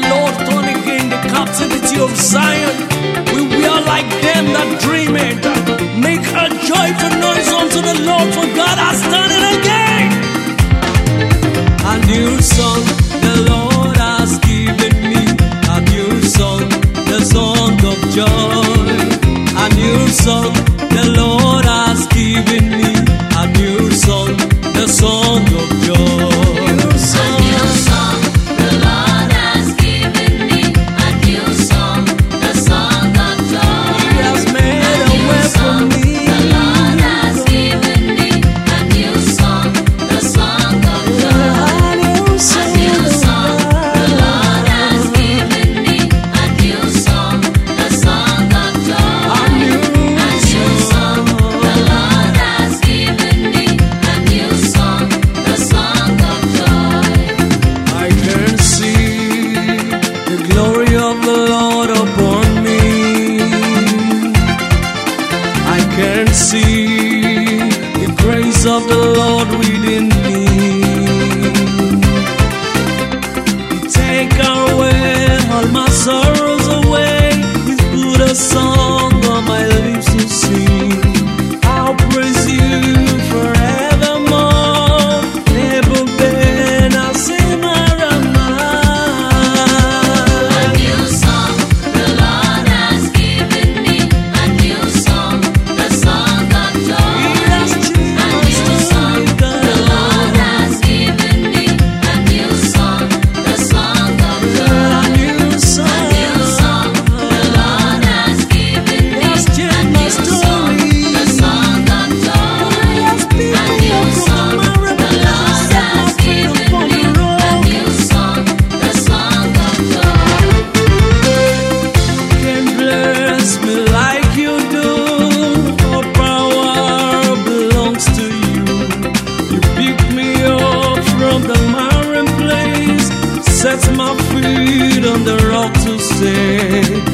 Lord turn again the captivity of Zion. We are like them that dream it. Make a joyful noise unto the Lord, for God has done it again. A new song the Lord has given me, a new song, the song of joy. A new song the Lord has given me, a new song, the song of joy. See the grace of the Lord within me. He take away all my sorrows away. He's put a song on my lips to sing. I'll praise you forevermore. Never been a sinner. A new song the Lord has given me, a new song, the song of joy. A new song the Lord has given me, a new song, the song of joy. A new song the Lord has given me, a new song, the song of joy. A new song the Lord has given me, a new song, the song of joy. Can bless me like you do. All power belongs to you. You pick me up from the marine place, set my feet on the rock to stay.